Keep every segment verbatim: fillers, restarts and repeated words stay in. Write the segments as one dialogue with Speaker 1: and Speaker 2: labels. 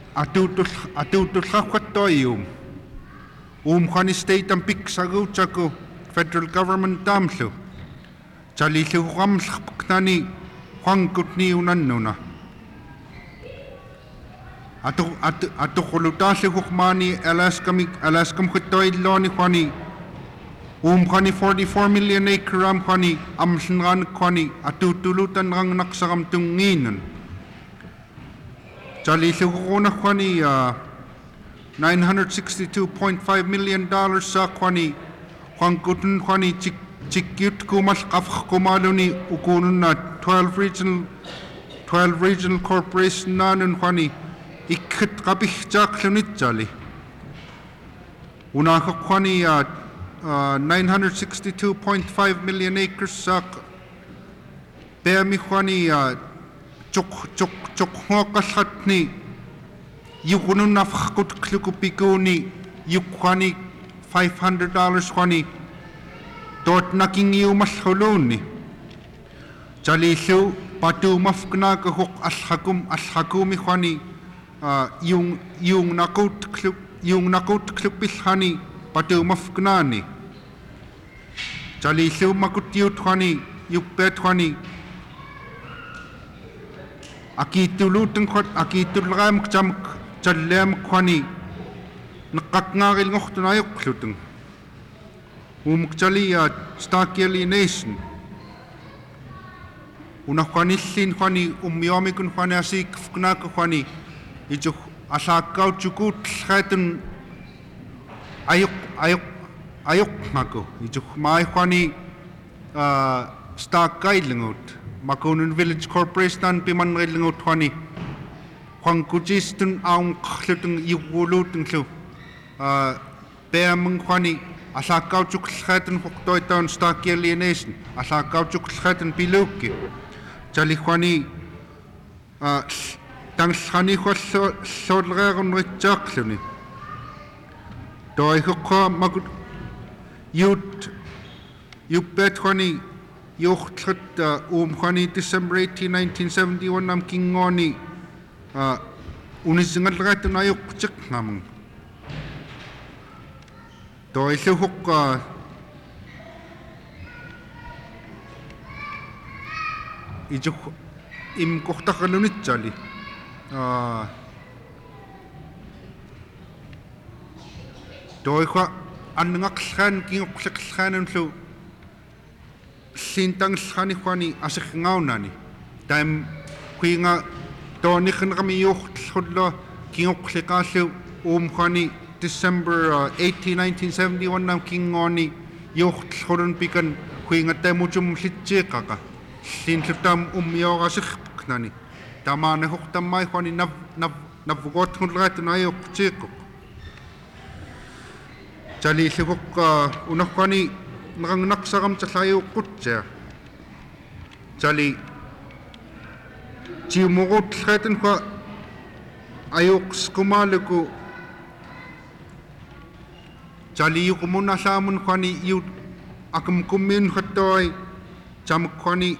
Speaker 1: atutul atutullaqquattoium uumqani state am piksaguutaku federal government tamlu chalilluqamllerpuknani huankutni unannuna atu atu atuqulutaalluqmaani alaskami alaskamquttoillooni huani uumqani forty-four million acre am huani amllenran huani atutulutanrangnaqsaram tungiinun chalilluquna huani nine hundred sixty-two point five million dollars sa huani huankutun huani chik chikyut kumal qafqqumaluni ukununna twelve regional twelve regional corporation nanun huani ikkit qabihjaaqlunitsali unaqquani nine hundred sixty-two point five million acres sa peami huani chuk chuk chuk hoqallatni yuqununafqutqlukupikuni yuqqani five hundred dollars huani dort nakingiumallhuluni chalillu patumafknaka huq alhakum alhakumi huani yung yung naqutqlu yung naqutqlupillhani patumafknani chalillu makutiut huani yukpet huani akituluteng khot akitulram cham challam huani naqaqngaril ngortunayuqluteng umukchaliya Starkeli Nation unaqanillin huani ummiomikun huani asikfknaka huani ijo asaqauchukutllhatun ayuq ayuq ayuqmaku ijo mai huani Starkailingut makunun village corporation pimanrillingut huani huankujistun aunqllutun iwulutunglu peamung huani asaqauchuklhatun huqtoitaan Starkeli Nation asaqauchuklhatun pilukki chalihuani tangshani huallo solreerunritsaaqluni toihuqqa makut yut yuppet huani yuqtlut uumhuani December eighteenth nineteen seventy-one nam kingooni unisingalratun ayuqtiqngamung toilluhuqqa ijuk imqortaqalunitsali toiqa annngaqllaan kingoqliqllaanunlu sintangllani huani asirngaunani taim kuinga tooniqnqamiyuuqtlullo kingoqliqaallu uumhuani December eighteenth nineteen seventy-one nam kingooni yuuqtlurun pikan kuinga tamuchum llitseeqaqa llinllutam ummioorasirpuknani tamaanahuqtammai huani nav nav navvuqootngulleratun ayuqtiiqquq chalilluhuqqa unarhuani nerangnaqsaram tallayuuqqutsia chali tiumuruutlleratun hua ayuuqskumaaluku chaliyuqmunallaamun huani iut akamkummiun hattoi chamukhuani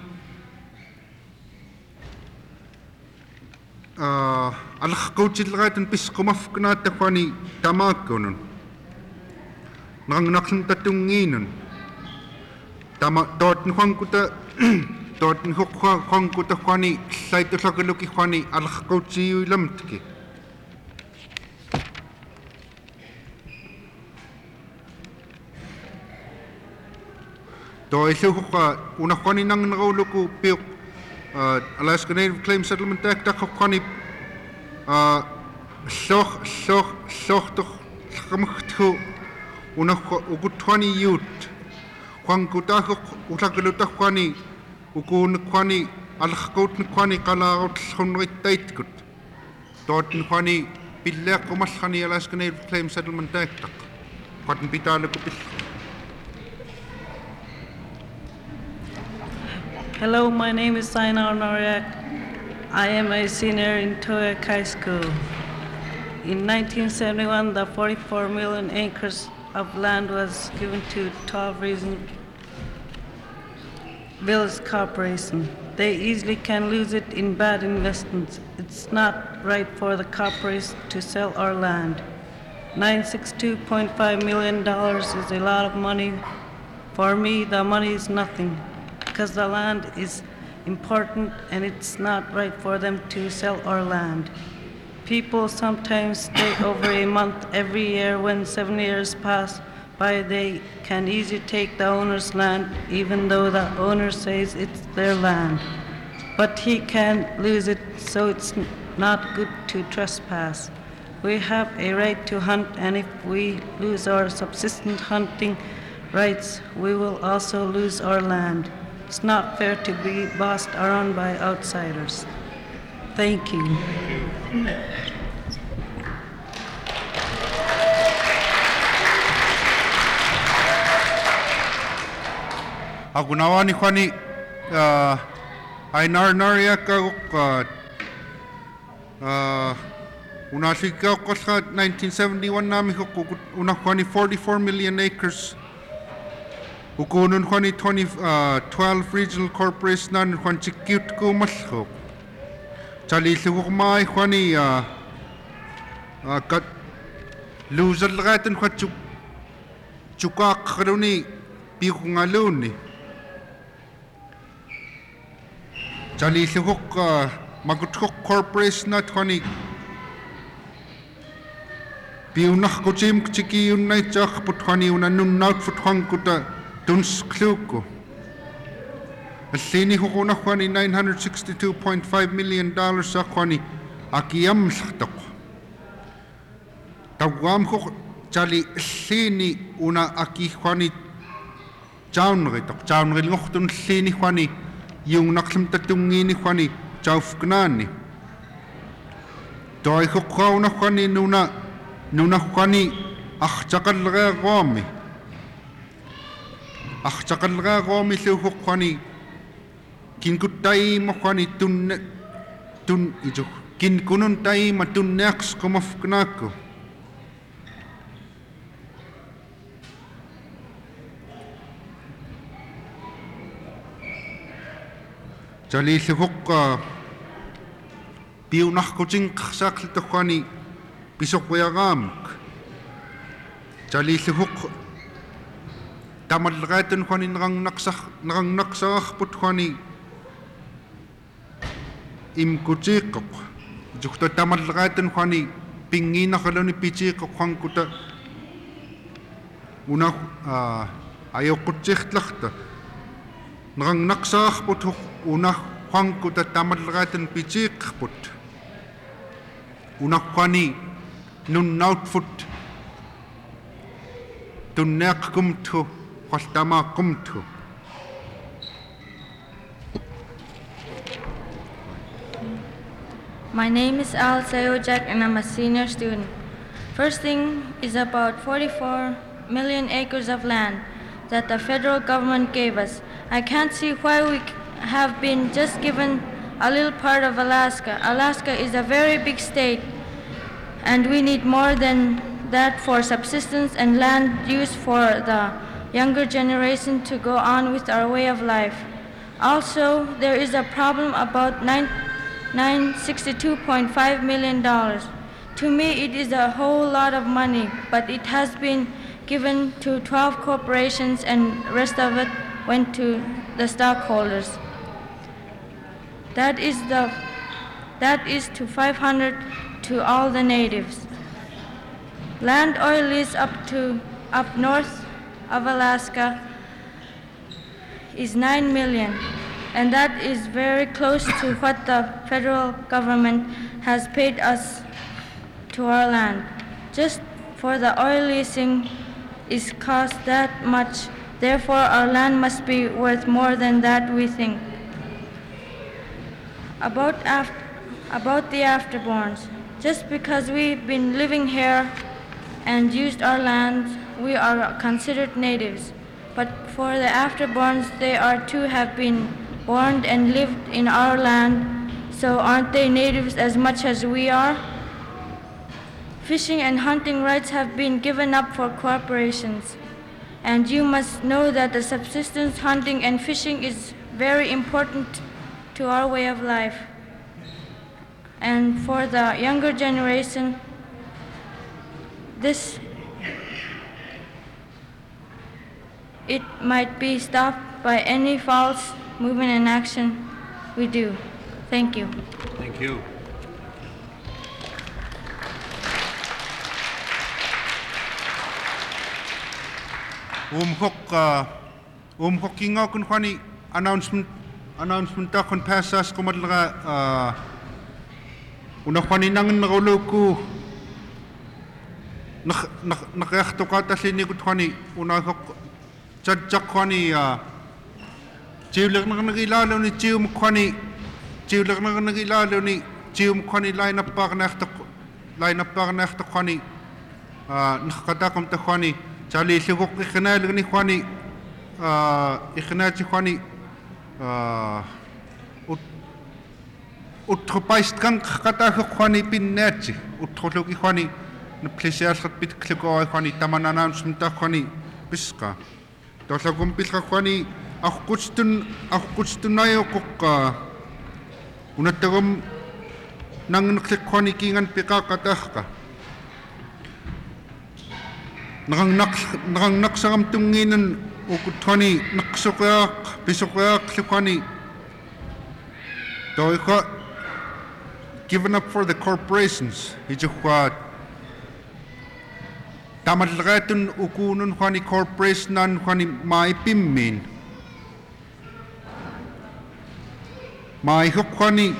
Speaker 1: alaqquutilleraatun pisqumafknaatta huani tamaakkunun nerangnaqlun tatungiinun tama tootn huankuta tootn huqqa huankuta huani llaitullaqaluki huani alaqquutsiyuilamtki toilluhuqqa unahuani nangnerauluku piuq Alaska Native Claim Settlement Act aquani llor llor llortoq llqamagthu unahua ukuthuani youth huankutahuq ulaqalutahuani ukuunukhuani alaqquutnukhuani qalaarutllunnerittaitkut tootnukhuani pilleeqqumallani Alaska Native Claim Settlement Act huatn pitaaluku pill.
Speaker 2: Hello, my name is Sainar Noriak. I am a senior in Toyak High School. In nineteen seventy-one, the forty-four million acres of land was given to twelve Regional Village Corporation. They easily can lose it in bad investments. It's not right for the corporates to sell our land. nine hundred sixty-two point five million dollars is a lot of money. For me, the money is nothing because the land is important and it's not right for them to sell our land. People sometimes stay over a month every year. When seven years pass by, they can easily take the owner's land even though the owner says it's their land. But he can lose it, so it's not good to trespass. We have a right to hunt, and if we lose our subsistence hunting rights, we will also lose our land. It's not fair to be bossed around by outsiders. Thank you.
Speaker 1: Ako nawani kwani uh, ay nar narya ka uh, uh, una sikaw ko sa nineteen seventy-one nami ko una kwani forty-four million acres. Ukunun kwani twenty uh, twelve regional corporations nan kwan chikut ko masho. Chali su ko mai kwani uh, uh, kat loser lagaten kwat chuk chukak khruni pi ko ngaluni. Chali sihuk magutkok corporation na twani piunah ko chim chiki yun na chak putwani una nun naut futwang kuta duns kluko. Asini hukuna kwani nine hundred sixty-two point five million dollars sa kwani akiyam saktok. Tawam ko chali sini una aki kwani chaun ritok chaun rilngok dun sini kwani yung naksim tatungi ni kwani chaufknani. Doi hukau na kwani nuna nuna kwani ach chakal ga gomi. Ach chakal ga gomi su kwani kin kutai mo kwani tun tun ijo kin kunun tai ma tun next komofknako. Chali sihuk piunah kucing sakli tokwani pisok wayagam. Chali sihuk tamadlagatan kwani narang naksak narang naksak put kwani im kucikok. Jukta tamadlagatan kwani pingin nakaloni pichikok kwang kuta una ayaw kucik lakta. Narang naksak put una kwang kuta tamadlagatan pichik put. Una kwani nun naut fut tunnek kumtu kwastama kumtu.
Speaker 3: My name is Al Sayojak and I'm a senior student. First thing is about forty-four million acres of land that the federal government gave us. I can't see why we have been just given a little part of Alaska. Alaska is a very big state, and we need more than that for subsistence and land use for the younger generation to go on with our way of life. Also, there is a problem about nine hundred sixty-two point five million dollars. To me, it is a whole lot of money, but it has been given to twelve corporations and the rest of it went to the stockholders. That is the that is to five hundred to all the natives. Land oil lease up to up north of Alaska is nine million, and that is very close to what the federal government has paid us to our land. Just for the oil leasing is cost that much. Therefore, our land must be worth more than that, we think. About, af about the afterborns, just because we've been living here and used our land, we are considered natives. But for the afterborns, they are too have been born and lived in our land, so aren't they natives as much as we are? Fishing and hunting rights have been given up for corporations. And you must know that the subsistence hunting and fishing is very important to our way of life. And for the younger generation, this, it might be stopped by any false movement and action we do. Thank you.
Speaker 4: Thank you.
Speaker 1: Um hok uh, um hokinga kun khani announcement announcement ta kun passas kumadlaga uh, una khani nangin ngoloku nak nak nakyakhto ka talini kun khani una hok chadjak khani uh, jiwlag nangilalo ni jiw khani jiwlag nangilalo ni jiw khani line up pa nakhto line up pa nakhto khani uh, nakata kam ta khani Charlie Lugok Ikanal ni Kwani Ikanachi Kwani Utropaist kan kata Kwani pin nerchi Utrologi Kwani na pleasure hat bit kliko Kwani tamananam sumta Kwani biska Dosla gumpilka Kwani auch kutstun auch kutstun nayo kok unatagum nang naklik Kwani kingan pika katahka Nang nak nang naksangam tunginan ukutwani naksukyak pisukyak likwani. Doika given up for the corporations. Ijukwat tamadlatun ukunun kwani corporationan kwani maipimmin. Maihukwani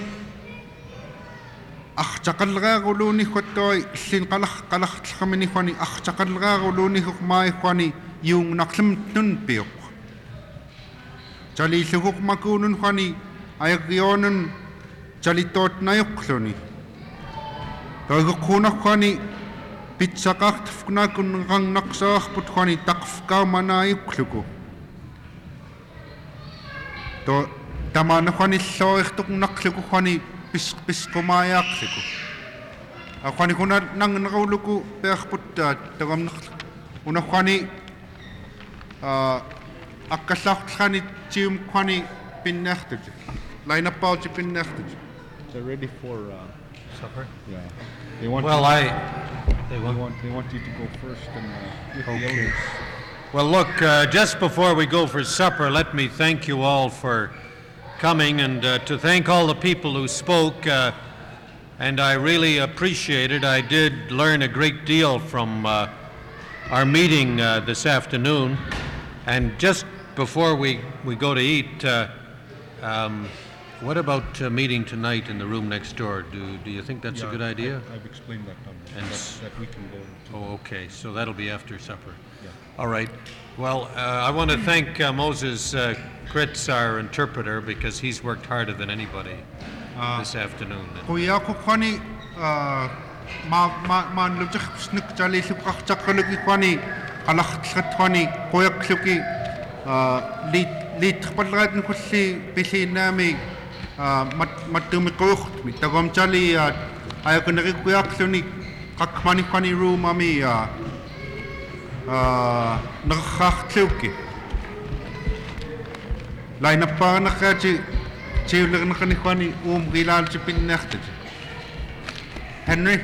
Speaker 1: Achchakalgaguluni hotoy sin kalak kalak kami kwani achchakalgaguluni hukmai kwani yung naklim nun piok. Jali sihuk makunun kwani ayagyonen jali tot nayukloni. Toy hukuna kwani pitsakak tfkna kun gang naksak put kwani takfka manayukluko. To tamana kwani soik tuk nakluko kwani bis bis kumayak siku. Ako ni kuna nang nakuluku perputta tagam nak una kwani akasak kwani chim kwani pinnachtig. Line up out pinnachtig.
Speaker 5: They're ready for uh,
Speaker 4: Supper?
Speaker 5: yeah. They want
Speaker 4: Well,
Speaker 5: you,
Speaker 4: I. They
Speaker 5: they
Speaker 4: want.
Speaker 5: want they want you to go first and uh, with the
Speaker 4: Okay.
Speaker 5: elders.
Speaker 4: Well, look, uh, just before we go for supper, let me thank you all for coming and uh, to thank all the people who spoke. Uh, and I really appreciate it. I did learn a great deal from uh, our meeting uh, this afternoon. And just before we, we go to eat, uh, um, what about uh, meeting tonight in the room next door? Do, do you think that's
Speaker 5: Yeah,
Speaker 4: a good idea?
Speaker 5: I, I've explained that to them,
Speaker 4: And
Speaker 5: that,
Speaker 4: s-
Speaker 5: that we can go to.
Speaker 4: Oh, okay, so that'll be after supper.
Speaker 5: Yeah.
Speaker 4: All right. Well, uh, I want to thank uh, Moses uh, Kritz, our interpreter, because he's worked harder than anybody this afternoon. And
Speaker 1: Kuya ko kwani ma ma man lujik snik jali lukak chakalugi kwani kalak kwani kuya kluki lit lit palgat kulli bisi nami mat matumi kucht mit tagom jali ayakun nagi kuya kluni kakmani kwani room ami nakakak kluki line up pa nakaji chiwlag na kani kwani um gilal chipin nakhtaj Henry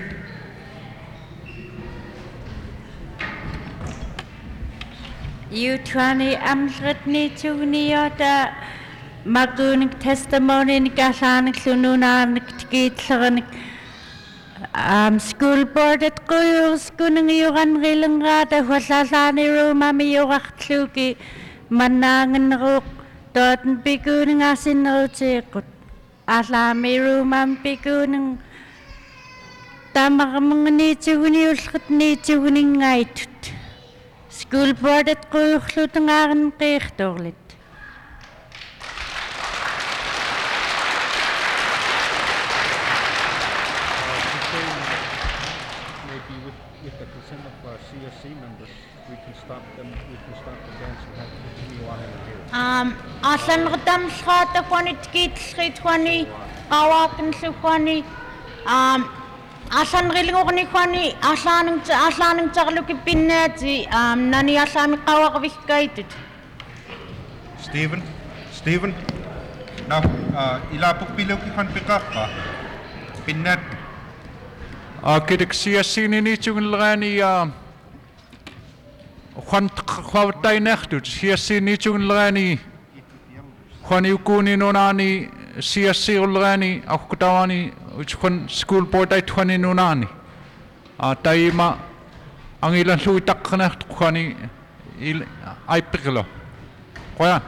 Speaker 6: Utwani amlritni tugniota magunik testimony ni gasanik lununanik tikitlanik um school board at kuyus kunang yugan rilangata wasalani ruma miyugaktluki manangan ruk doten pikuning asin rutikut alami ruma pikuning tamakmangni tugni ulkatni tugni ngaitut School board at kuyuklutangaran qeextorlit.
Speaker 5: Maybe with, with the consent of uh, C S C members, we can stop them. We can stop the dance and have continue on in here.
Speaker 6: Um, asan radam srata kwani tkit kwani kawakin kwani um asan rilingo ni kwani asaning asaning charluki pinnati um nani asami kawak vihkaitit.
Speaker 1: Stephen Stephen Na ilapuk pilaw ki kan pikaka. Pinnet.
Speaker 5: А кидексиассиининитсугнлераани а хуан хвавтайнертут сиассиинитсугнлераани хуаниукуунинунаани сиассиуллераани аккутавани учхон скул портай хуанинунаани а тайма ангилаллуитаққанерт хуани айппиқло қоя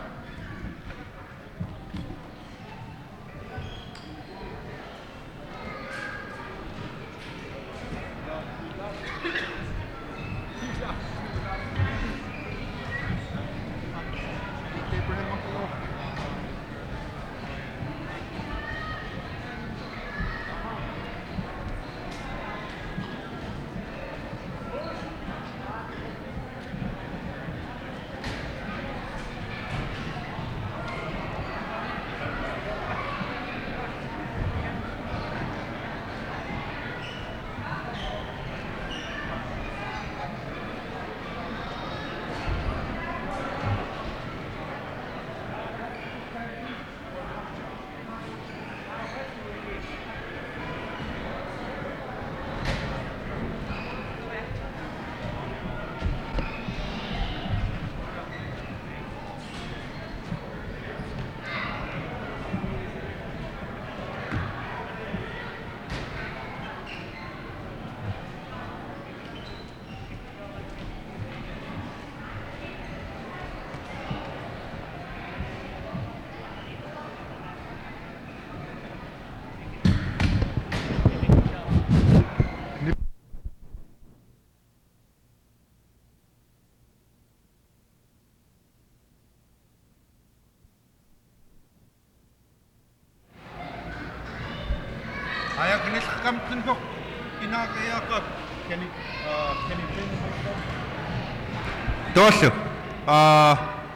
Speaker 1: Ayak ni sekamtun kok. Pinakaya ka. Can you uh can you bring the microphone? Dosu. Ah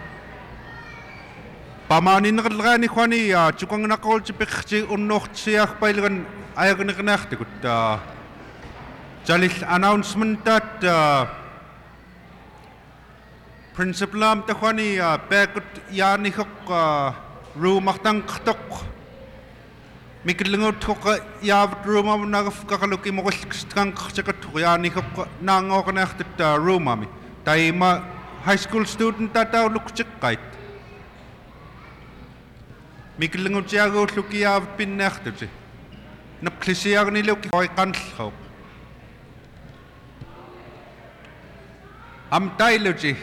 Speaker 1: Pamanin ngalgani khwani chukang nakol chipikchi unnochtsiak pailgan ayak ni knachtikut Jalis announcement that principal am ta khwani pekut yani khok rumaktang khtok Mikilungot ko yav ruma na kakaluki mo kang kachakat yani ko nango connected ruma mi. Taima high school student tataw lukchik kait. Mikilungot siyago luki yav pinnected si. Napklisiyag ni luki koy kansl Am tailoji.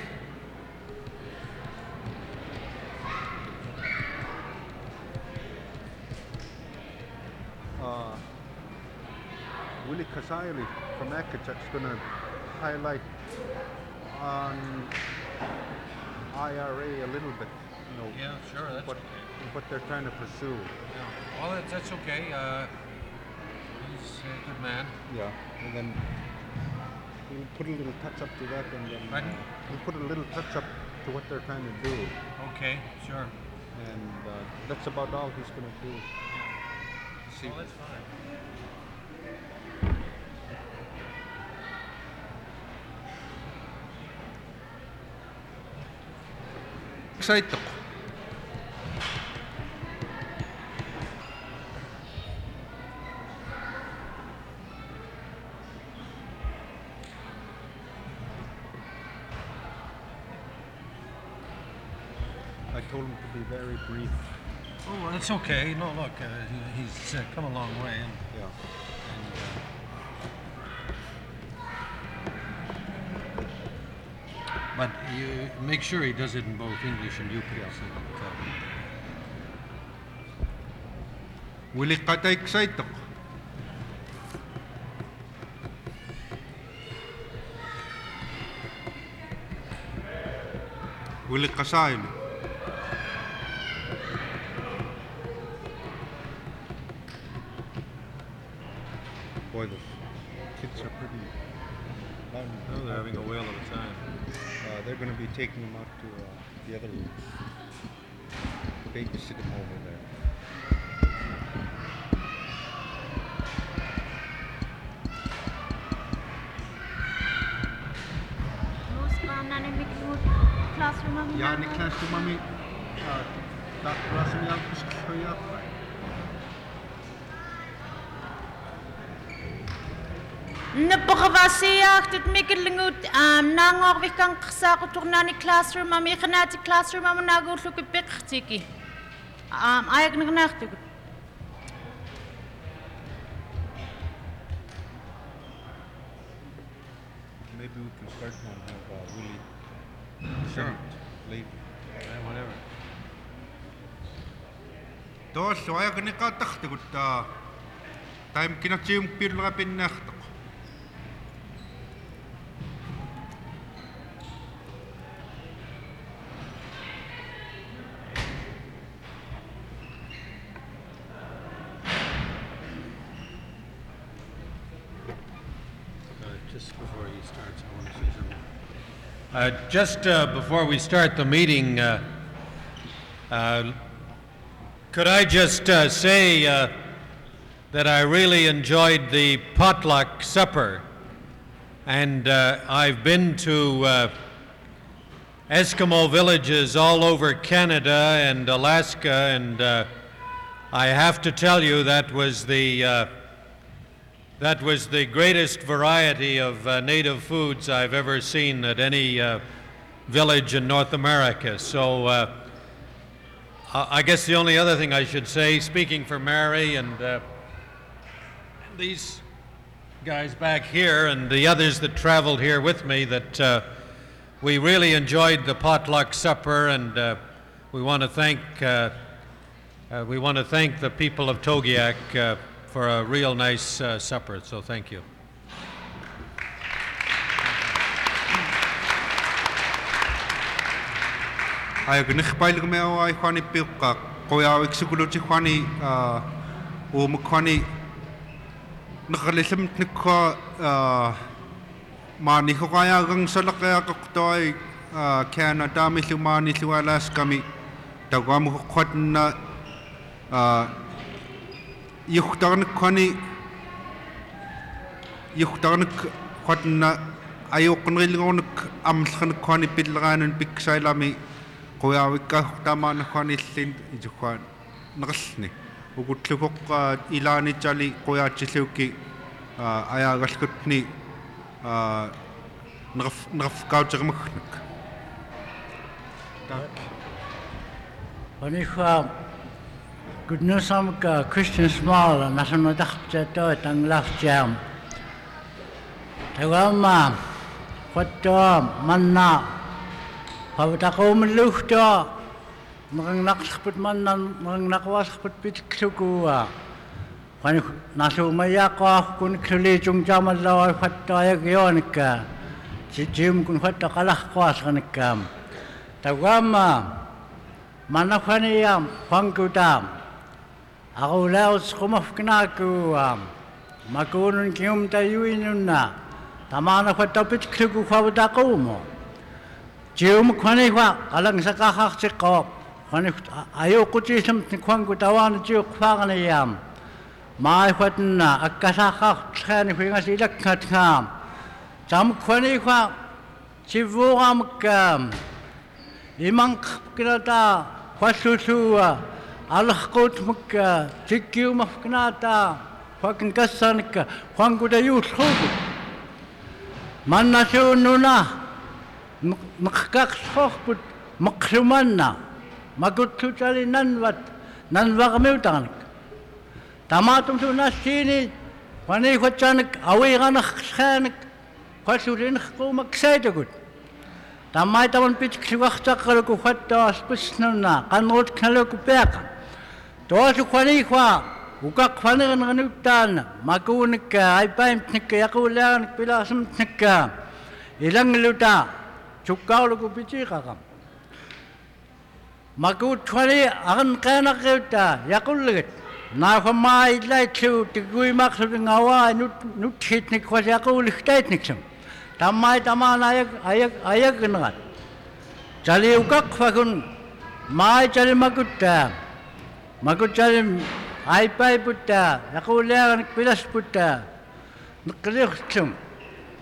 Speaker 1: Willie Kasairi from Ekachak's going to highlight on I R A a little bit, you know,
Speaker 4: Yeah, sure, that's
Speaker 1: what,
Speaker 4: okay.
Speaker 1: what they're trying to pursue.
Speaker 4: Yeah. Well, that's, that's okay. Uh, he's a good man.
Speaker 1: Yeah, and then we'll put a little touch up to that, and then uh,
Speaker 4: Pardon?
Speaker 1: we'll put a little touch up to what they're trying to do,
Speaker 4: Okay, sure.
Speaker 1: and uh, that's about all he's going to do.
Speaker 4: Yeah. Well, that's fine.
Speaker 1: Excited. I told him to be very brief.
Speaker 4: Oh, well, that's okay. No, look, uh, he, he's uh, come a long way. And,
Speaker 1: Yeah.
Speaker 4: and, uh, but you make sure he does it in both English and U P. So that, uh,
Speaker 1: Willie kata excited. Willie kasail. Boy, the kids are pretty.
Speaker 4: oh, they're having a whale of a time.
Speaker 1: Uh, they're going to be taking him out to uh, the other room. Babysit him over there.
Speaker 6: Classroom,
Speaker 1: Ja, in de classroom, mami. Uh, Doctor Russell,
Speaker 6: Napakavasiyak tit mikilingut um nangorvik kang sakuturnani classroom ami khanati classroom am naguluk piktiki. Um ayak nagnaktuk.
Speaker 1: Maybe we can start now and have uh, Willie.
Speaker 4: Sure.
Speaker 1: Late.
Speaker 4: Yeah, whatever.
Speaker 1: Tos ayak ni kataktukut ta. Time kinachim pirla pinnaktuk.
Speaker 4: Just before he starts, I want to say something. Uh, just uh, before we start the meeting, uh, uh, could I just uh, say uh, that I really enjoyed the potluck supper, and uh, I've been to uh, Eskimo villages all over Canada and Alaska, and uh, I have to tell you that was the uh, That was the greatest variety of uh, native foods I've ever seen at any uh, village in North America. So uh, I guess the only other thing I should say, speaking for Mary and uh, these guys back here and the others that traveled here with me, that uh, we really enjoyed the potluck supper, and uh, we want to thank uh, uh, we want to thank the people of Togiak uh, for a real nice uh, supper, so thank you.
Speaker 1: Ay gnikpail gmeo ay khani piqqa qoya exekuluti khani u mkhani nqalism tnikha mani khaya gang salaqya qtoy Canada mi lumani lualas kami tawam khotna yuhtarn khani yuhtarn khotna ayuqnrilgonik amlkhn khani pilranan piksailami qoyawikka tamana khani llin ijuan naqallni ukutlukoq ilani chali qoyachilluki ayagalkutni nraf nrafkautsermagnak tak
Speaker 7: Onikhwa Gudnusamka Christian Small nasanodachta to tanglafjam Tawama Khatta manna Pawtakom luhta Mang naksput mannan mang nakwasput pitklukuwa Kani nasumaya ko kun khli chungjamal law khatta yagyonika Jim kun khatta kalah kwas kanikam Tawama Manafaniyam Pangkutam Ako laos kumafknaku makunun kiyum tayuinun na tamana kwa tapit kliku kwa wadako mo Jiyum kwani kwa kalang sa kakaksikop kwani ayaw kutisam kwang kutawan jiyo kwa kanayam maay kwa na akasakak tsani kwa nga silak katkam Jam kwani kwa sivuram kam imang kinata kwa susuwa Allah kot mukka tikkiu mafknata fakin kassanika fanguda yushub manna sununa makkak sohput maksumanna maguttu chali nanwat nanwagmeutanik tamatum sunasini fani khachanik awiganak khanik khasurin khkumak saydagut tamay taman pitkiwachtakal ku khatta spusnuna kanot khalo ku peka Tosu kwani kwa ukak kwani nganutan makunik ay paim tnik yakulan pilasam tnik ilang luta chukaw ko pichi kakam makut kwani akan kana kita yakulit na khamai lai chu tigui maksud ngawa nut nut hit nik kwa yakulit tait niksam tamai tamana ayak ayak ayak ngat chali ukak fakun mai chali makutta Makut chalim aipai putta, yakulean pilas putta, naklichum.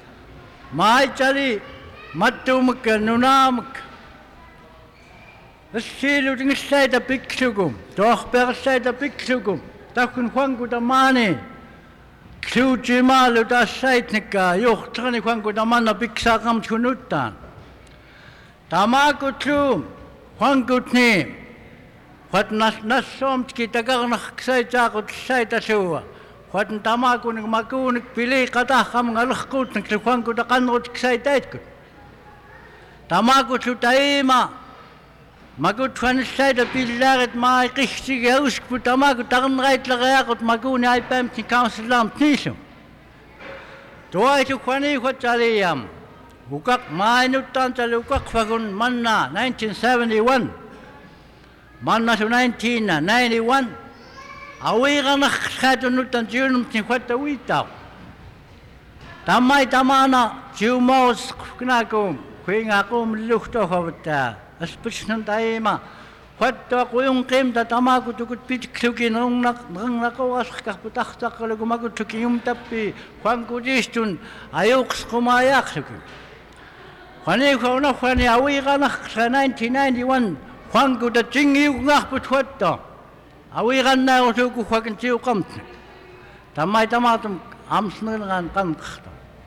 Speaker 7: Mai chali matumuk nunamak. السيلو تنسيتا بيكسوكم توخبر السيتا بيكسوكم تاكن خوانكو تماني كسو جمالو تا سيتنكا يوخترني خوانكو تمانا بيكساقم تكونوتان تماكو تلوم خوانكو تنيم خوات ناس ناس سومتكي تقرنخ كسيتاقو تسيتا سوا خوات تماكو نك ماكونك بلي قطاح خم غلخكوتنك لخوانكو تقنرو تكسيتايتكو تماكو تلو تايما Magut van het dat bilaar het maar richtig uitsput, dan magut daarom rijdt leraar, magun hij beim die kanselam niet zo. Toen hij zo kwam ik wat aliam, hoe kak mijn utantal hoe kak van manna nineteen seventy-one, manna zo nineteen ninety-one, alweer aan de scheiden nu dan zullen we niet wat te weten. Dan mij tamana, zo moest knakom, ging ik om lucht toch over daar. Especially taima, what the Queen came that Amago to good pitch cooking on Rangakoas Kaputaka Mago to Kium Tapi, Juan Kudistun, Ayox Komayak. When they found off when they are nineteen ninety-one, Juan good the Jing you put what dog. Away ran now to go fucking chill company. Tamaitam, Amsnil and Kanksta.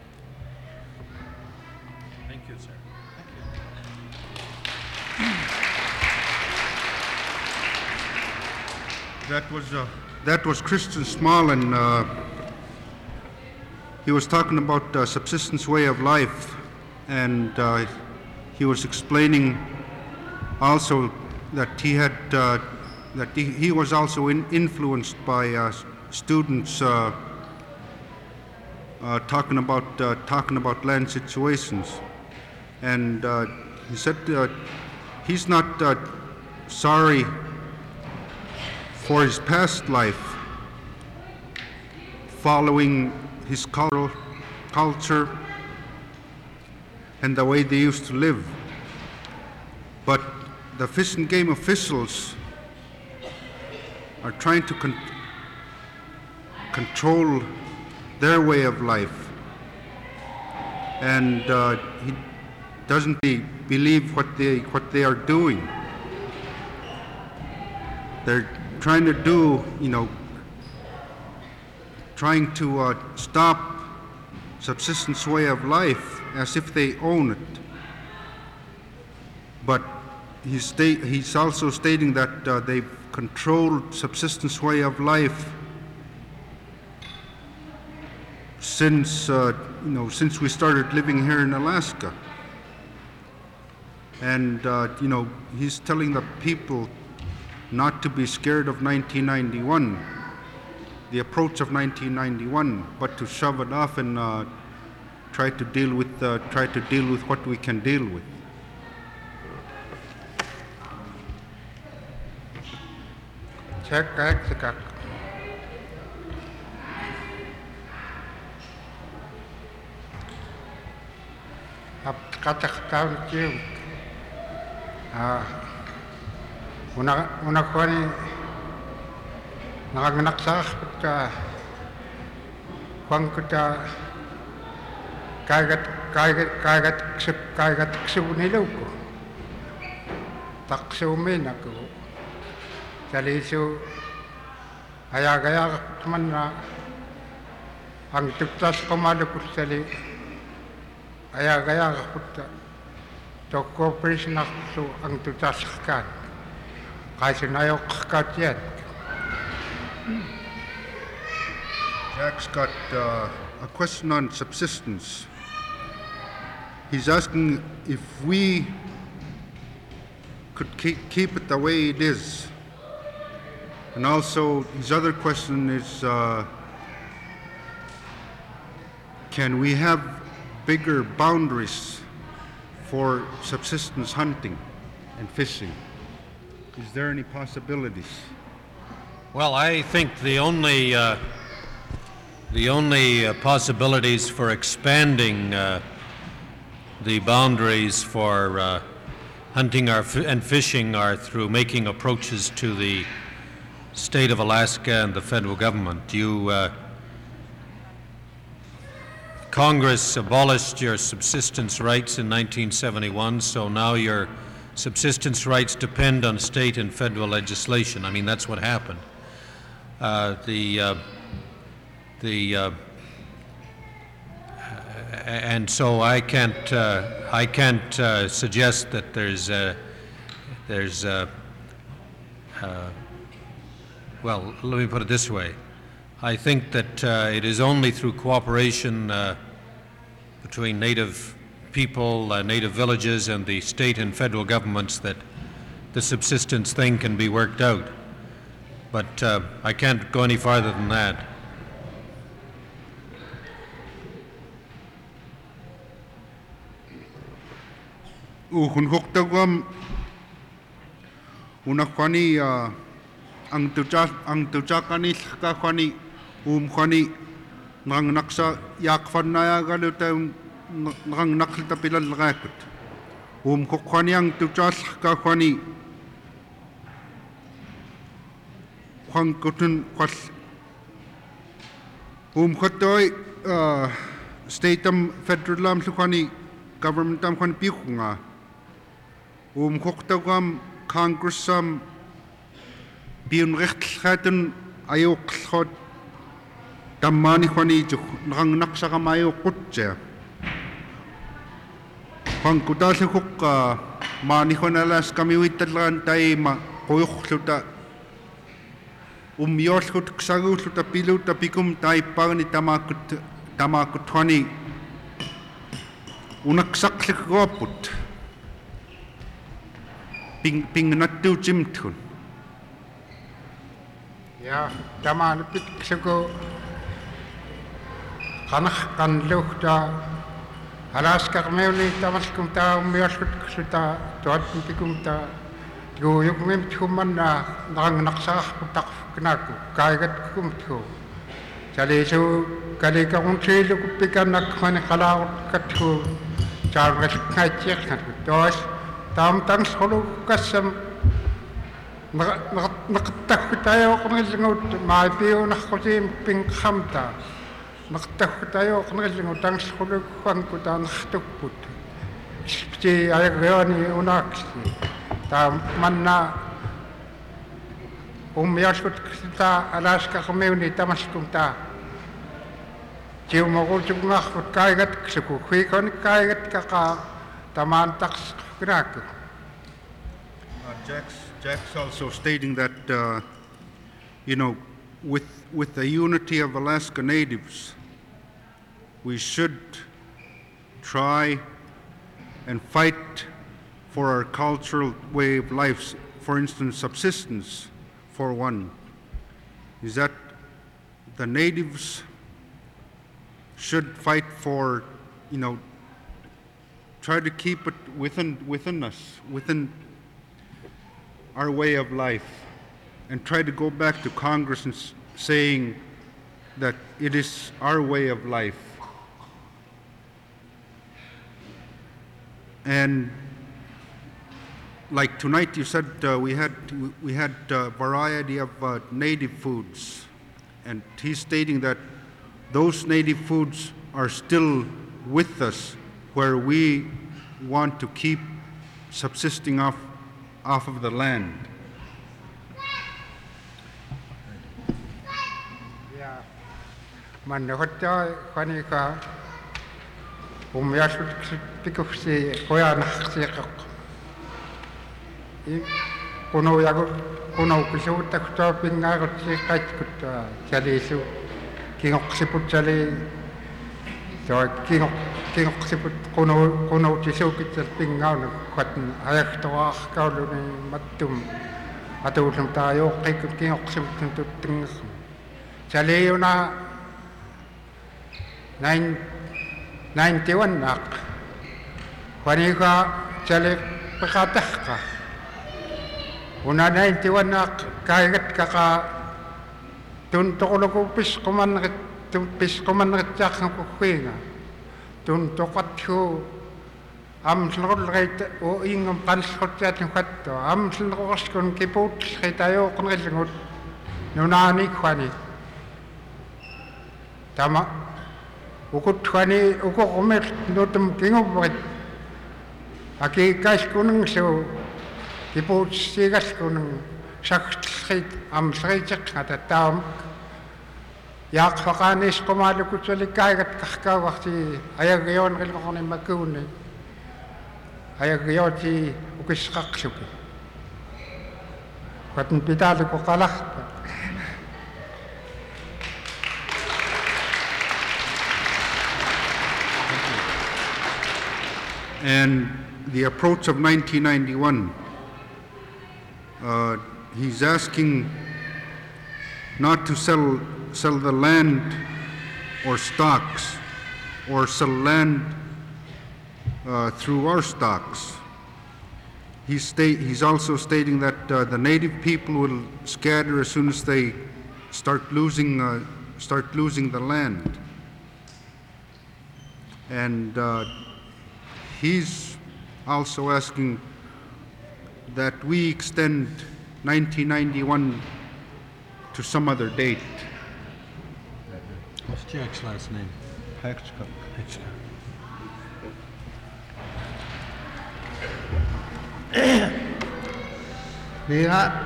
Speaker 1: That was uh, that was Christian Small, and uh, he was talking about uh, subsistence way of life, and uh, he was explaining also that he had uh, that he, he was also in, influenced by uh, students uh, uh, talking about uh, talking about land situations, and uh, he said uh, he's not uh, sorry for his past life, following his cultural culture and the way they used to live. But the Fish and Game officials are trying to con control their way of life, and uh, he doesn't believe what they what they are doing. They're trying to do, you know, trying to uh, stop subsistence way of life as if they own it. But he's, sta he's also stating that uh, they've controlled subsistence way of life since, uh, you know, since we started living here in Alaska. And, uh, you know, he's telling the people not to be scared of nineteen ninety-one, the approach of nineteen ninety-one, but to shove it off and uh, try to deal with uh, try to deal with what we can deal with.
Speaker 8: Check check. Ap katak tahu cium. Ah. Una una kwani nakagnaksakh ka kwang kita kagat kagat kagat ksep kagat ksunilaw ko taksumin ako saliso ayagaya man na ang tuktas komalapur sali ayagaya kaputta to cooperation ako ang tuktas kan Jack's
Speaker 1: got uh, a question on subsistence. He's asking if we could keep, keep it the way it is. And also, his other question is, uh, can we have bigger boundaries for subsistence hunting and fishing? Is there any possibilities?
Speaker 4: Well, I think the only uh, the only uh, possibilities for expanding uh, the boundaries for uh, hunting our f and fishing are through making approaches to the state of Alaska and the federal government. You, uh, Congress abolished your subsistence rights in nineteen seventy-one, so now you're subsistence rights depend on state and federal legislation. I mean, that's what happened. Uh, the uh, the uh, and so I can't uh, I can't uh, suggest that there's uh, there's uh, uh, well, let me put it this way. I think that uh, it is only through cooperation uh, between Native people, uh, Native villages, and the state and federal governments that the subsistence thing can be worked out. But uh, I can't go any farther than that.
Speaker 1: Uhun huktagam unakwani ang tuja ang tujakani kakwani umkwani nang naksa yakfanaya galuta nang naklita pilal rakut um kukwani ang tujal kakwani kwang kutun kwal um khotoy state am federal am kwani government am kwani pikunga um khoktagam Congress am biun rechtskaten ayok Damani kwani nang naksa kamayo kutse. Kung kudasi kuk mani kwanalas kami witalan tay ma koyok luta umyos kut ksagu luta pilu ta pikum tay pagni tamakut tamakut kwani unaksak likoput ping ping natu jimtun.
Speaker 8: Ja, tamaan pikseku Kanah kan luhta Alaska meuli tamaskum ta umiaskut suta tuat pikum ta go yuk mem chuman na nang naksa tak knaku kaigat kum thu chale su kale ka un chelu pikan nak khane khala kathu char gat khai chek khat tos tam tam solo kasam naktak tayo kung ngot mai piu nak kosim ping khamta naktak tayo kung ngot tang solo kwan ko tan khtukput si ay reoni unak ta manna umyashkut ta Alaska community tamaskum ta jiu mogul jungah kut kaigat ksuku khikon kaigat kaka taman taks knak
Speaker 1: Jack's, Jack's also stating that, uh, you know, with, with the unity of Alaska Natives, we should try and fight for our cultural way of life, for instance, subsistence, for one, is that the natives should fight for, you know, try to keep it within, within us, within our way of life, and try to go back to Congress and s- saying that it is our way of life. And like tonight, you said uh, we had we had a variety of uh, native foods, and he's stating that those native foods are still with us, where we want to keep subsisting off off of the land.
Speaker 8: Ja, man hotta khani ka umyashut pikufsi koya nakhsiqa i kono yago kono kisuta kto pingagot si kait kut chalisu kingoksiput chali so kingok kingoksiput kono kono tisu kit pingau na khat ayak toa kaulu ni matum atulum tayo kay kingoksiput tut ting chali yuna nine ninety-one nak khani ka chali pakatah ka una ninety-one nak kaigat ka ka tun tokolo ko pis kuman tun pis kuman ritsak ko kuinga tun tokat ko am slol reit o ingam kan slot ya tin khatto am slol kon kiput khitayo kon ngelingot nunani khani tama ukut khani uko omet notum kingo bret Aki kaiskunung so kiputsigaskunung sakhtrit amsritik atatam yak faqanis qumalukutsulikaigat qarqawarti ayagion qilqorni makuuni ayagioti ukisqaqluki qatn pitaliku qalaqta
Speaker 1: And the approach of nineteen ninety-one, uh, he's asking not to sell, sell the land or stocks or sell land uh, through our stocks. He's, sta- he's also stating that uh, the native people will scatter as soon as they start losing, uh, start losing the land. And uh, he's also asking that we extend nineteen ninety-one to some other date.
Speaker 4: What's Jack's last name?
Speaker 1: Hexcock.
Speaker 9: Liga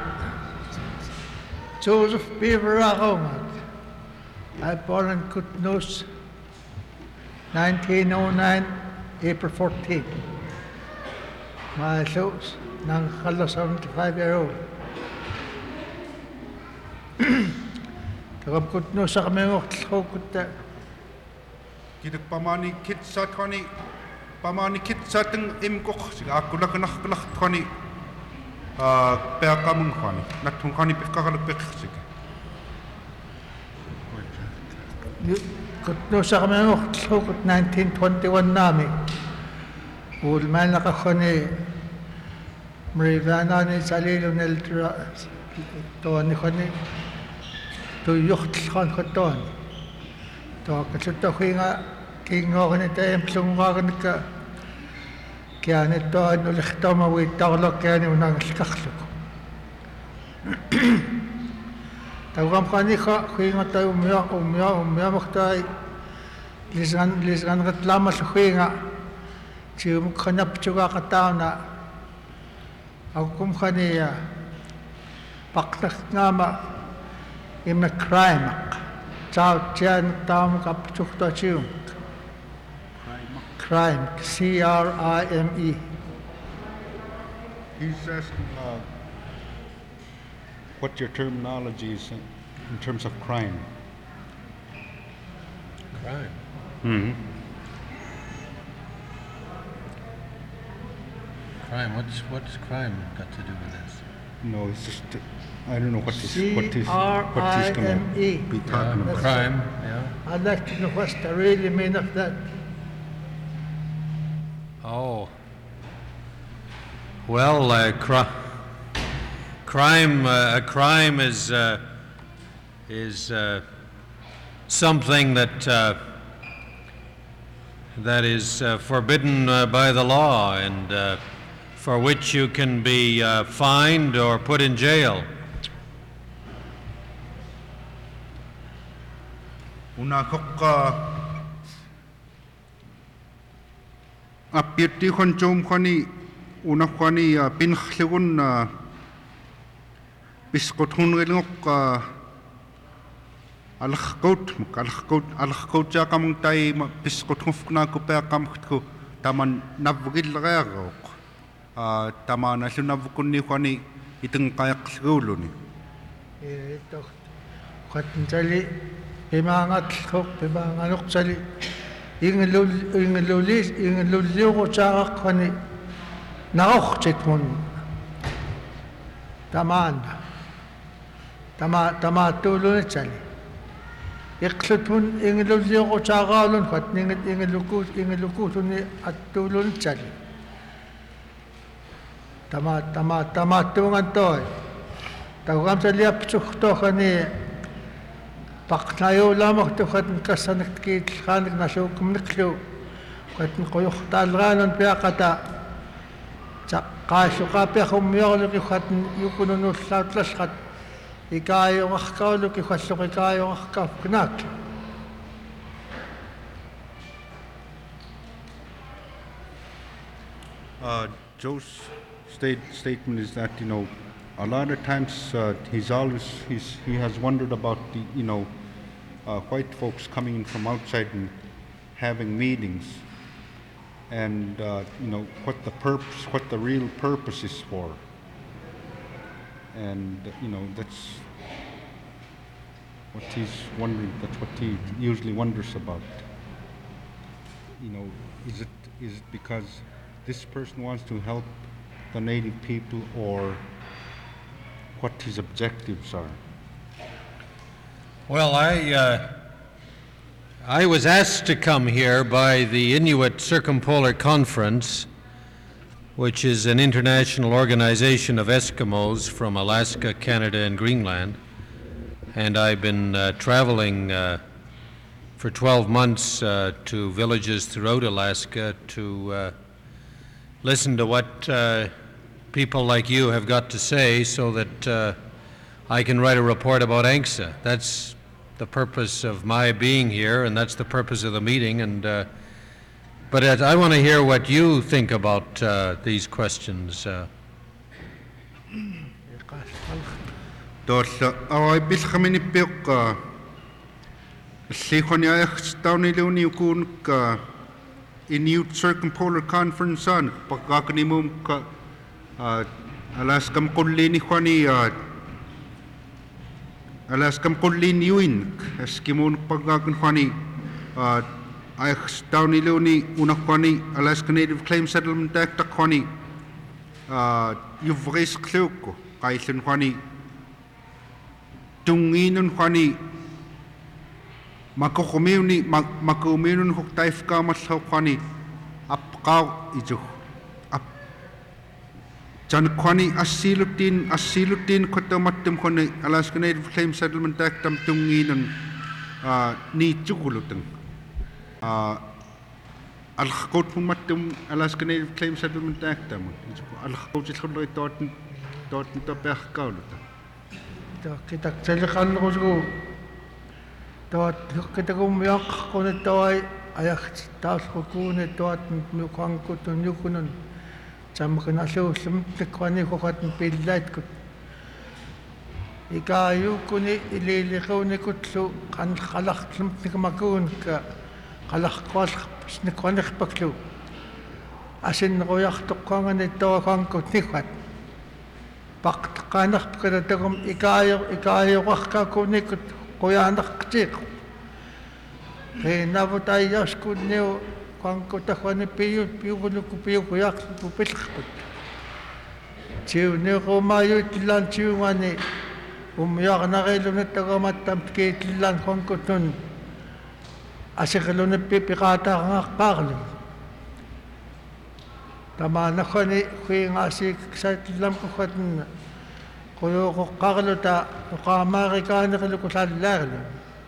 Speaker 9: Joseph Beaver Aromat. I born in Kutnus, nineteen oh nine, April fourteenth. My house, nang kalo seventy-five year old. Tagam Kutnus sa kami ngok kutta.
Speaker 1: Kidak pamani kitsat kani pamani kitsateng imkok siga akula kanah kanah kani ah peakamun kani natung kani pekakal peksik.
Speaker 9: Kutnus sa kami ngok kut nineteen twenty-one nami. Ulman nakakoni Marivana ni salilo nel to ni koni to yukt khan khaton to katsuto khinga kingo kani tayem plunga kani ka kya ni to anu likhtama wi tawlo kya ni unang likakhlo tawam kani kha khinga tayo umya umya umya maktai lisan lisan katlama khinga Chum khanap chuga katana akum khania paktak ngama imna crime chao chen tam kap chukta chum crime C R I M E.
Speaker 1: He's asking uh, what your terminology is in, in terms of crime.
Speaker 4: Crime.
Speaker 1: Mm-hmm.
Speaker 4: Crime. What's what's crime got to do with this?
Speaker 1: No, it's just I don't know what he's what he's
Speaker 9: C R
Speaker 1: what
Speaker 9: I
Speaker 1: he's gonna
Speaker 9: M E.
Speaker 1: be talking
Speaker 4: Uh,
Speaker 1: about.
Speaker 4: crime. Yeah.
Speaker 9: I'd like to know what's the really mean of that.
Speaker 4: Oh. Well, uh, cri- crime. Uh, a crime is uh, is uh, something that uh, that is uh, forbidden uh, by the law, and uh, for which you can be uh, fined or put in jail.
Speaker 1: Una kokka apirti kon chom khani una khani pin khlegun biskot hun gelok alkhot alkhot alkhot ja kam tai biskot khufna ko pa kam ko taman navgil gago a tamana lunavkunni khani iteng kayak lguluni
Speaker 9: Ito khatsali imangat khok imanganok sali inglul inglulis inglulio chak khani naokh chitmun taman tama tama tulun chali iqlutun inglulio chagalun khat ningat inglukut inglukutuni atulun chali tama tama tama tungan toy tawam sa liap chukto khani paknayo lamok to khat kasanak kit khanik na show kumniklo khat ko yukh talganon pya kata cha ka shu ka pe khum yol ki khat yukunun slatlas khat ikayo khkaulu ki khat shu ikayo khkaf knak
Speaker 1: Uh, Joe's state, statement is that, you know, a lot of times uh, he's always, he's, he has wondered about the, you know, uh, white folks coming in from outside and having meetings, and, uh, you know, what the purpose, what the real purpose is for. And, you know, that's what he's wondering, that's what he usually wonders about. You know, is it, is it because this person wants to help the native people, or what his objectives are?
Speaker 4: Well, I, uh, I was asked to come here by the Inuit Circumpolar Conference, which is an international organization of Eskimos from Alaska, Canada, and Greenland. And I've been uh, traveling uh, for twelve months uh, to villages throughout Alaska to uh, listen to what uh, people like you have got to say, so that uh, I can write a report about A N C S A. That's the purpose of my being here, and that's the purpose of the meeting. And uh, but uh, I want to hear what you think about uh, these questions. Uh.
Speaker 1: Tolla awai bilkhamini piqqa Sihoni ayakstauniluni ukun Inuit Circumpolar Conference on pagkakanimum ka Alaskam kullini khwani Alaskam kullini yuin Eskimun pagkakan khwani ayakstauniluni unakwani Alaska Native Claim Settlement Act khwani yuvris kluko kaisin khwani tunginun khwani makukumiuni makumiunun huktaif kamashaw khwani apqaw ijo ap jan khwani asilutin asilutin khotomattum khwani Alaska Native Claim Settlement Act tam tunginun ni chugulutun alkhot mattum Alaska Native Claim Settlement Act tam alkhot chuloi toten toten toperkauluta
Speaker 9: kita tsalqallugu toat kitagumyak kunitawai ayak taasqukune toat nuqankutun yukunun chamkanalullum tikwani kokatn pillaitkut ikayukuni ililiqunnikutlu qan qalaqtlum tikmakun ka qalaqqalq snikwanirpaklu asin qoyartoqqangani tawakankut nikwat paqtqanaq kadagum ikayo ikayo waqkakunikut qoyanaqtiq e navutayaskunniu qankutakhwani piyu piyuguluku piyuguyaq pupilqput tiu neqomayu tilan tiungani umyaqnaqilunat tagamattam kiitlan qankutun asiqlunat pipiqataaqaqlu tamanakhani khuingasi satlam khatn qoyo qarluta qamaarikaaniqlu kusallaarlu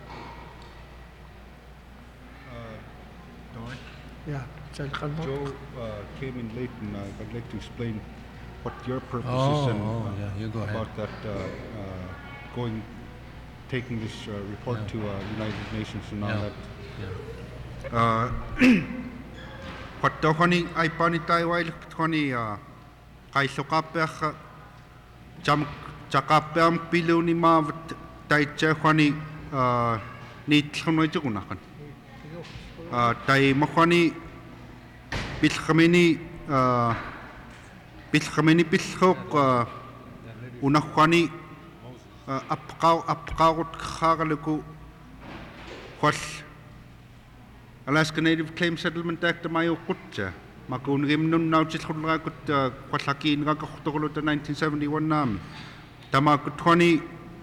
Speaker 9: yeah salqalmo
Speaker 1: Joe uh, came in late, and uh, I'd like to explain what your purpose
Speaker 4: Oh,
Speaker 1: is and
Speaker 4: oh,
Speaker 1: uh,
Speaker 4: yeah, you go ahead.
Speaker 1: about that uh, uh, going taking this uh, report
Speaker 4: Yeah.
Speaker 1: to uh, United Nations and all
Speaker 4: Yeah.
Speaker 1: that.
Speaker 4: Yeah.
Speaker 1: Uh, What the honey I pani taiwail honey kai sokapecha jam chakapem piluni ma taiche honey ni tlono jugunakan tai mohani bilkhamini bilkhamini bilkhok unahani apqaw apqawut khagaluku khwal Alaska Native Claim Settlement Act mayo kutja makunrim nun nauchit khulra kut khwallakin ga khotogolota nineteen seventy-one nam tama kuthoni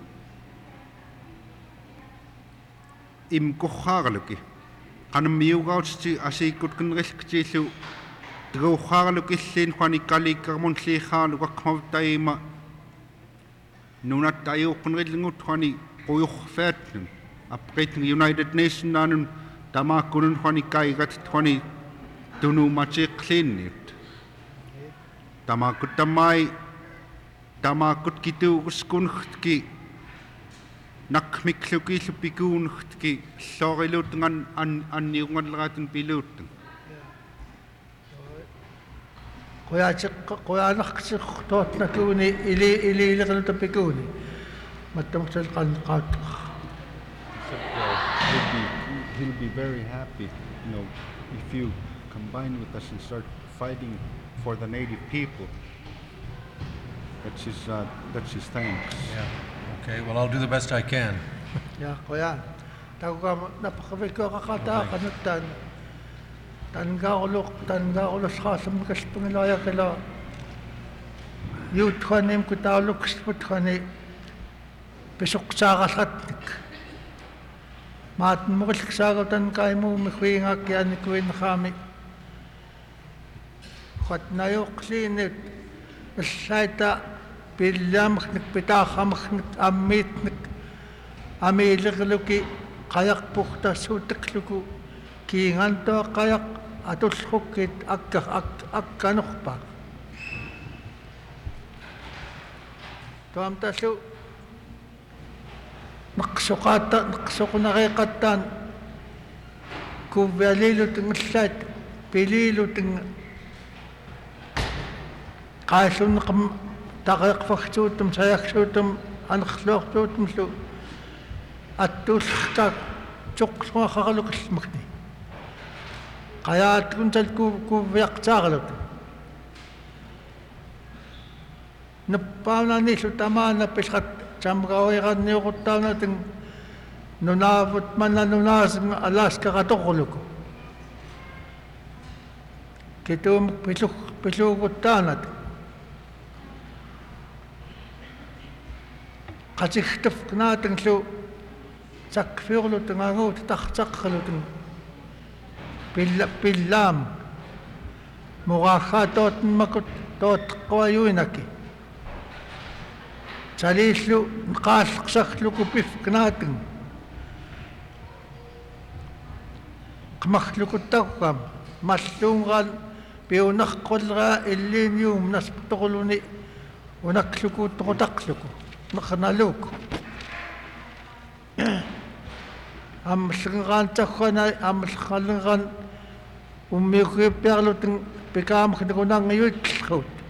Speaker 1: im kokhaluki kanam miugauchi asi kutkunrelktilu droghaluki llin khwani kali karmon llekhalu gakmavtaima nunat tayo kunrelingut khwani qoyukhfatnun apqit United Nations nanun tama kunun khwani kaigat khwani tunu machiqlinit tama kutamai tama kutkitu uskun khki nakmikluki lupikun khki lorilut ngan an anniungalratun pilutun
Speaker 9: qoyaatiq qoyaanarqsiq tootnakuuni ili iliileqalutapikuuni mattamaqsal qanqaatqa
Speaker 5: He said uh, he'll be he'll be very happy, you know, if you combine with us and start fighting for the native people. That's his uh, that's his thanks.
Speaker 4: Yeah. Okay, well, I'll do the best I can.
Speaker 9: ya qoyaan taguga napaqavikko qaqataa qanuttaan tangauluq tangaulussqaasam kaspangilaajakila yuutqanim kutaaluqsputqani pisuqsaaqallatnik maatmuqilsaagatan kaimuumi huingaakkianikkuinnerhaami qatnayoqliinit иллаита пиллаамерник питааррамерник аммиитник амиилерлуки қаяқпуртассуутаклуку киингантоа қаяқ атуллруккит акка акканерпа туамталлу неқсоқаатта неқсоқунариқаттаан куввиалилутингиллаат пилилутинг qaallunneqam taqeqfartuutum sayaksuutum anerluortuutumlu attuullertaak tuqqsuaqaralukillmakni qayaatkuntal ku kuviaqtaarlut nappaananillu tamaana pilqat tamgaoiranniuqurtaanatin nunaavut manna nunaasing alaaskaqatorluku kituum pilu piluuguttaanat qatiqtufqnaatinglu takfiurlutungaanguut tartaqerlutun pilla pillaam muraaggaatootmakut tootqquayuinaki salillu qaallqsarluku pifqnaating qmarlukuttaqqam malluungaan piunerqulleraa illiinium nasputorluni unaklukuuttoqutaqluku neqnaluuk аммаллергаантаггана аммаллергаллергаан уммиуккиуппиарлутин пикаамахнакунаангиуитллерут